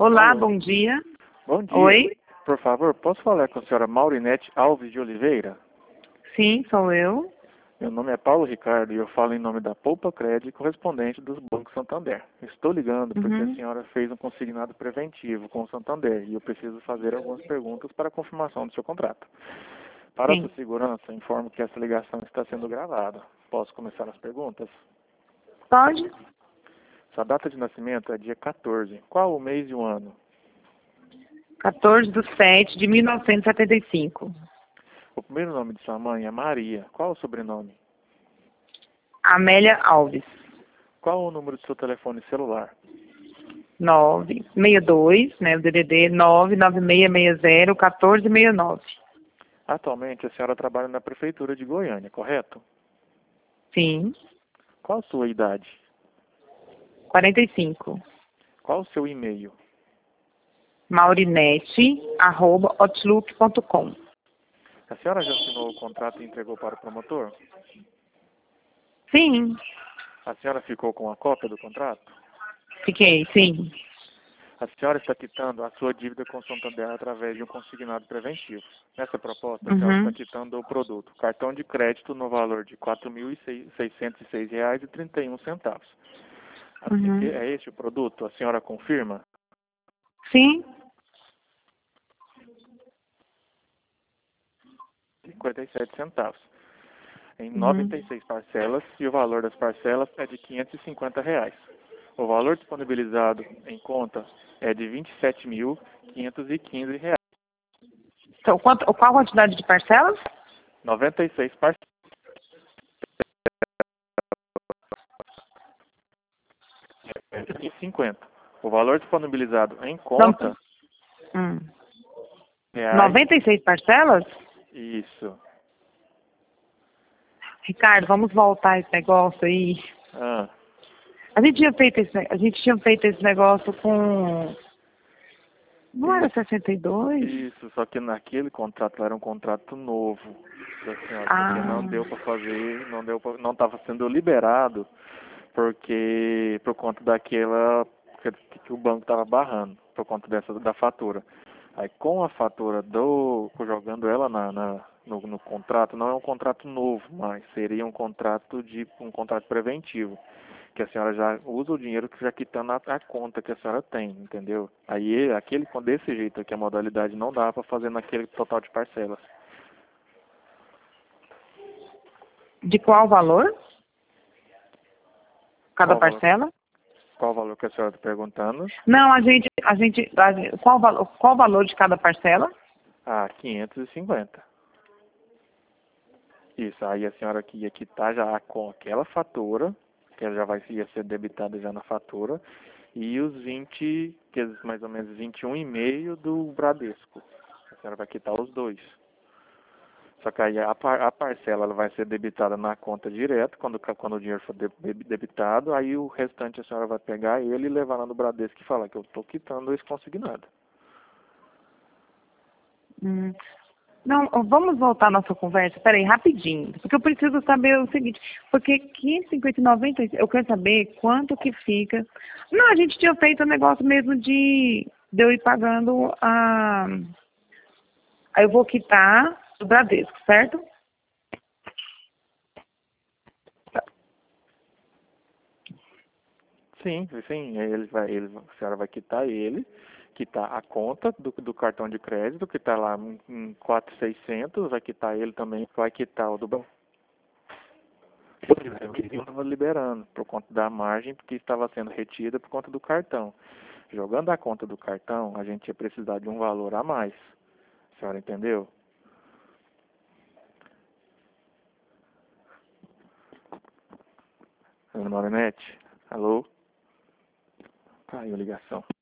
Olá, Alô, bom dia. bom dia. Oi? Por favor, posso falar com a senhora Maurinete Alves de Oliveira? Sim, sou eu. Meu nome é Paulo Ricardo e eu falo em nome da Poupa Cred, correspondente dos Bancos Santander. Estou ligando porque a Uhum. senhora fez um consignado preventivo com o Santander e eu preciso fazer algumas perguntas para a confirmação do seu contrato. Para a sua Sim. segurança, informo que essa ligação está sendo gravada. Posso começar as perguntas? Pode? Sua data de nascimento é dia 14. Qual o mês e o ano? 14/7/1975. O primeiro nome de sua mãe é Maria. Qual o sobrenome? Amélia Alves. Qual o número do seu telefone celular? 962, né, o DDD 99660-1469. Atualmente, a senhora trabalha na Prefeitura de Goiânia, correto? Sim. Qual a sua idade? 45. Qual o seu e-mail? Maurinete@outlook.com. A senhora já assinou o contrato e entregou para o promotor? Sim. A senhora ficou com a cópia do contrato? Fiquei, sim. A senhora está quitando a sua dívida com o Santander através de um consignado preventivo. Nessa proposta, a senhora está Uhum. quitando o produto cartão de crédito no valor de R$ 4.606,31. Uhum. É este o produto? A senhora confirma? Sim. 57 centavos. Em Uhum. 96 parcelas e o valor das parcelas é de R$ 550. O valor disponibilizado em conta é de R$ 27.515. Então, qual a quantidade de parcelas? 96 parcelas e 50. O valor disponibilizado em Não. conta, Hum. reais, 96 parcelas? isso. Ricardo, vamos voltar a esse negócio aí. Ah, A gente tinha feito esse negócio com. Não era isso, 62? isso. Só que naquele contrato lá era um contrato novo da senhora, porque não Ah. deu para fazer, não estava sendo liberado, porque por conta daquela que o banco estava barrando, por conta dessa da fatura. Aí com a fatura jogando ela no contrato, não é um contrato novo, mas seria um contrato preventivo, que a senhora já usa o dinheiro que já quitando a conta que a senhora tem, entendeu? Aí aquele desse jeito aqui a modalidade não dá para fazer naquele total de parcelas. De qual valor? Cada Qual o valor? parcela? Qual o valor que a senhora está perguntando? Não, qual o valor de cada parcela? Ah, 550. Isso, aí a senhora que ia quitar já com aquela fatura, que ela já ia ser debitada já na fatura, e os 20, que é mais ou menos 21,5 do Bradesco. A senhora vai quitar os dois. Só que aí a parcela ela vai ser debitada na conta direto, quando o dinheiro for debitado, aí o restante a senhora vai pegar ele e levar lá no Bradesco e falar que eu estou quitando esse consignado. Hum. Não, vamos voltar à nossa conversa. Peraí, rapidinho. Porque eu preciso saber o seguinte. Porque 550,90, eu quero saber quanto que fica. Não, a gente tinha feito o negócio mesmo de eu ir pagando a. Aí eu vou quitar do Bradesco, certo? Sim, sim, a senhora vai quitar ele, quitar a conta do cartão de crédito, que está lá em 4.600, vai quitar ele também, vai quitar o do banco. Eu estava liberando por conta da margem, porque estava sendo retida por conta do cartão. Jogando a conta do cartão, a gente ia precisar de um valor a mais. A senhora entendeu? Ana Marinete? Alô? Caiu a ligação.